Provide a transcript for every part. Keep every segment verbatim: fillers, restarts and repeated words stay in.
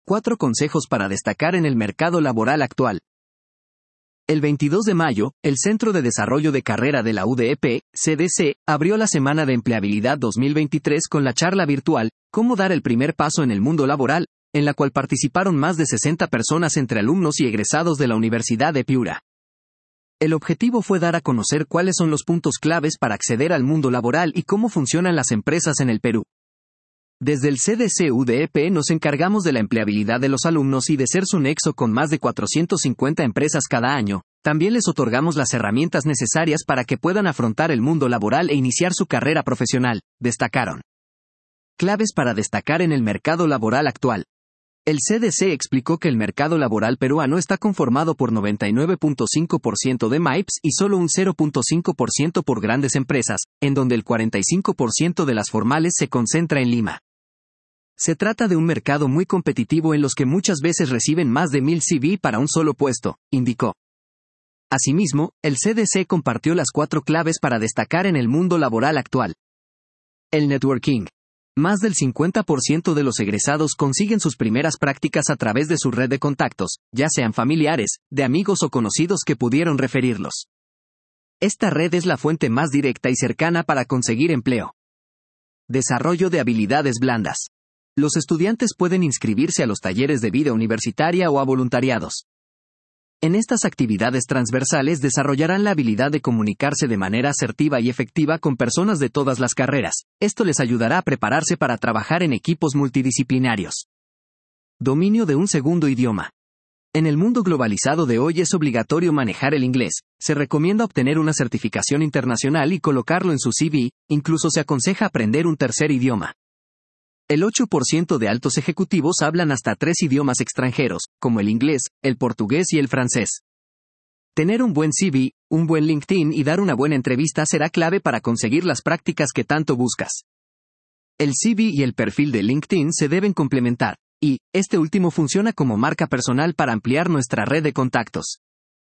Cuatro consejos para destacar en el mercado laboral actual. El veintidós de mayo, el Centro de Desarrollo de Carrera de la U D E P, C D C, abrió la Semana de Empleabilidad dos mil veintitrés con la charla virtual «Cómo dar el primer paso en el mundo laboral», en la cual participaron más de sesenta personas entre alumnos y egresados de la Universidad de Piura. El objetivo fue dar a conocer cuáles son los puntos claves para acceder al mundo laboral y cómo funcionan las empresas en el Perú. Desde el C D C U D E P nos encargamos de la empleabilidad de los alumnos y de ser su nexo con más de cuatrocientas cincuenta empresas cada año. También les otorgamos las herramientas necesarias para que puedan afrontar el mundo laboral e iniciar su carrera profesional, destacaron. Claves para destacar en el mercado laboral actual. El C D C explicó que el mercado laboral peruano está conformado por noventa y nueve punto cinco por ciento de M I Ps y solo un cero punto cinco por ciento por grandes empresas, en donde el cuarenta y cinco por ciento de las formales se concentra en Lima. Se trata de un mercado muy competitivo en los que muchas veces reciben más de mil C V para un solo puesto, indicó. Asimismo, el C D C compartió las cuatro claves para destacar en el mundo laboral actual. El networking. Más del cincuenta por ciento de los egresados consiguen sus primeras prácticas a través de su red de contactos, ya sean familiares, de amigos o conocidos que pudieron referirlos. Esta red es la fuente más directa y cercana para conseguir empleo. Desarrollo de habilidades blandas. Los estudiantes pueden inscribirse a los talleres de vida universitaria o a voluntariados. En estas actividades transversales desarrollarán la habilidad de comunicarse de manera asertiva y efectiva con personas de todas las carreras. Esto les ayudará a prepararse para trabajar en equipos multidisciplinarios. Dominio de un segundo idioma. En el mundo globalizado de hoy es obligatorio manejar el inglés. Se recomienda obtener una certificación internacional y colocarlo en su C V, incluso se aconseja aprender un tercer idioma. El ocho por ciento de altos ejecutivos hablan hasta tres idiomas extranjeros, como el inglés, el portugués y el francés. Tener un buen C V, un buen LinkedIn y dar una buena entrevista será clave para conseguir las prácticas que tanto buscas. El C V y el perfil de LinkedIn se deben complementar, y, este último funciona como marca personal para ampliar nuestra red de contactos.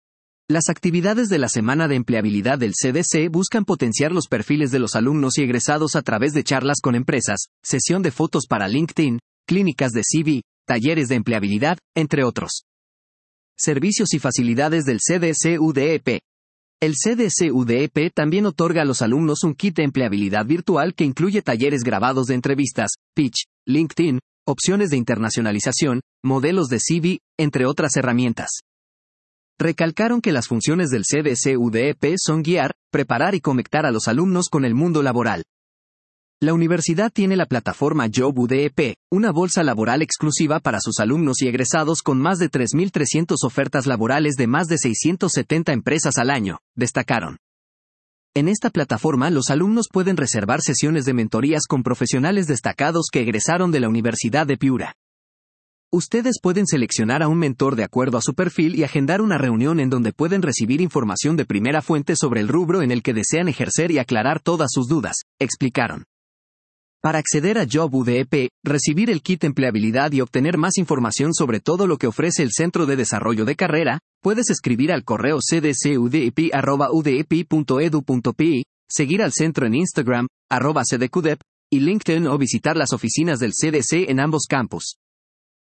Las actividades de la Semana de Empleabilidad del C D C buscan potenciar los perfiles de los alumnos y egresados a través de charlas con empresas, sesión de fotos para LinkedIn, clínicas de C V, talleres de empleabilidad, entre otros. Servicios y facilidades del C D C U D E P. El C D C U D E P también otorga a los alumnos un kit de empleabilidad virtual que incluye talleres grabados de entrevistas, pitch, LinkedIn, opciones de internacionalización, modelos de C V, entre otras herramientas. Recalcaron que las funciones del C D C U D E P son guiar, preparar y conectar a los alumnos con el mundo laboral. La universidad tiene la plataforma Job U D E P, una bolsa laboral exclusiva para sus alumnos y egresados con más de tres mil trescientas ofertas laborales de más de seiscientas setenta empresas al año, destacaron. En esta plataforma los alumnos pueden reservar sesiones de mentorías con profesionales destacados que egresaron de la Universidad de Piura. Ustedes pueden seleccionar a un mentor de acuerdo a su perfil y agendar una reunión en donde pueden recibir información de primera fuente sobre el rubro en el que desean ejercer y aclarar todas sus dudas, explicaron. Para acceder a Job U D E P, recibir el kit de empleabilidad y obtener más información sobre todo lo que ofrece el Centro de Desarrollo de Carrera, puedes escribir al correo c d c u d e p arroba u d e p punto e d u punto p i, seguir al centro en Instagram, arroba c d q d e p, y LinkedIn o visitar las oficinas del C D C en ambos campus.